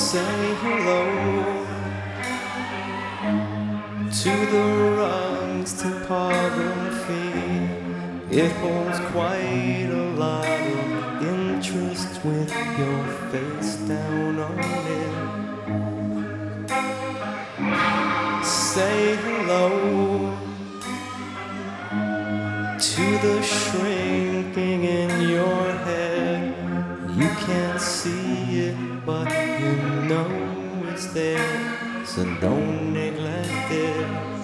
Say hello to the rugs topography. It holds quite a lot of interest with your face down on it. Say hello to the shrinking in your head. You can't see it, but you know it's there, so don't neglect it.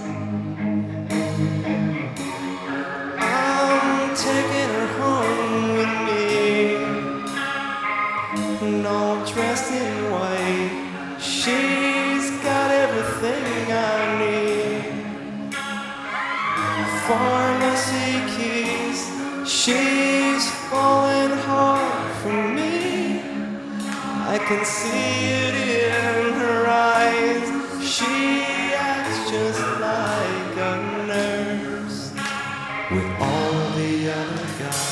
I'm taking her home with me, and all dressed in white. She's got everything I need. Pharmacy keys, she's falling hard for me. I can see it in her eyes. She acts just like a nurse with all the other guys.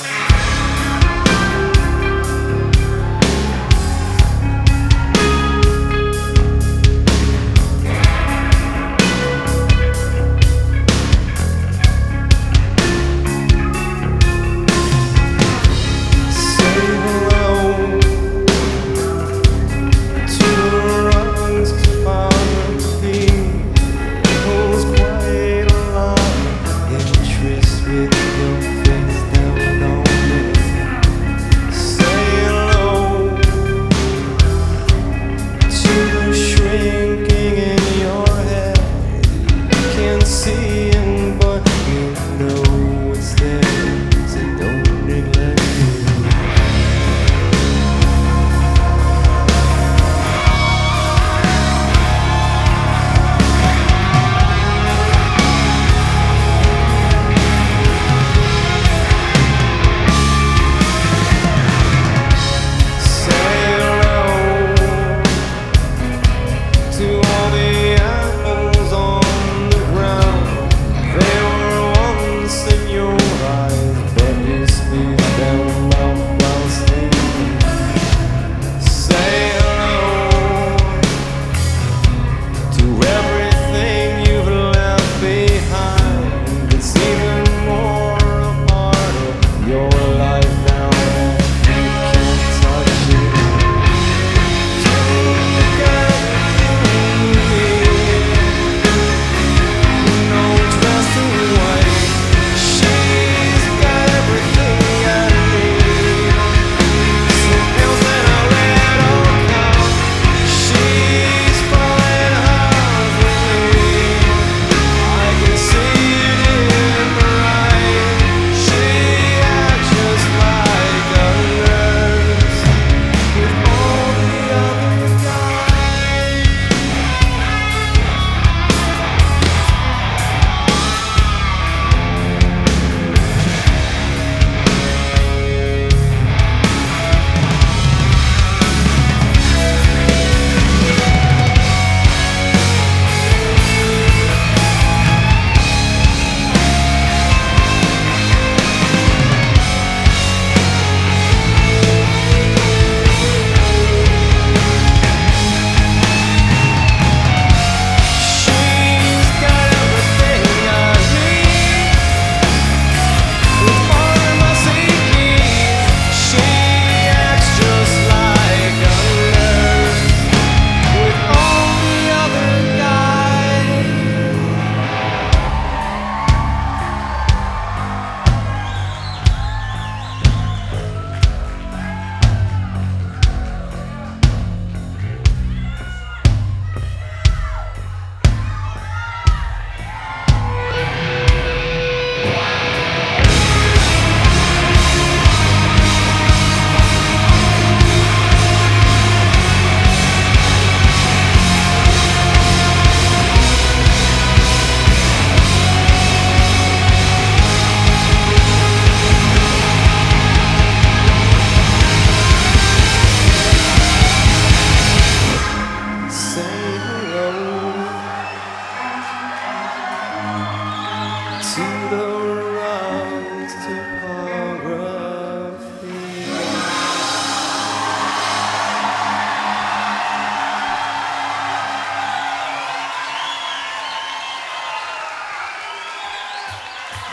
Say hello